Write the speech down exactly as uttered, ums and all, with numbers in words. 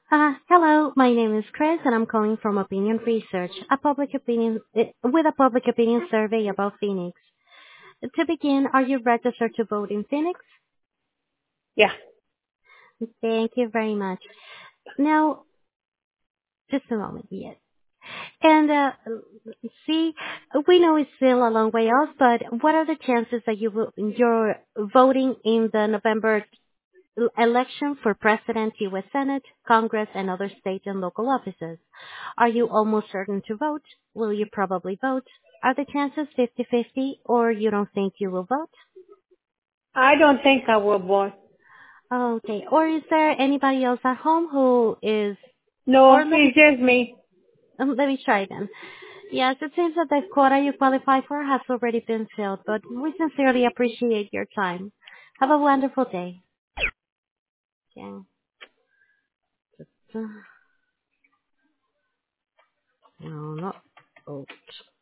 Uh, hello, my name is Chris, and I'm calling from Opinion Research, a public opinion eh, with a public opinion survey about Phoenix. To begin, are you registered to vote in Phoenix? Yeah. Thank you very much. Now, just a moment, yes. And uh, see, we know it's still a long way off, but what are the chances that you will, you're voting in the November election for President, U S Senate, Congress, and other state and local offices? Are you almost certain to vote? Will you probably vote? Are the chances fifty-fifty, or you don't think you will vote? I don't think I will vote. Okay. Or is there anybody else at home who is, No, or let me, it's just me. um, let me try then. Yes, it seems that the quota you qualify for has already been filled, but we sincerely appreciate your time. Have a wonderful day. Yeah. No, not vote.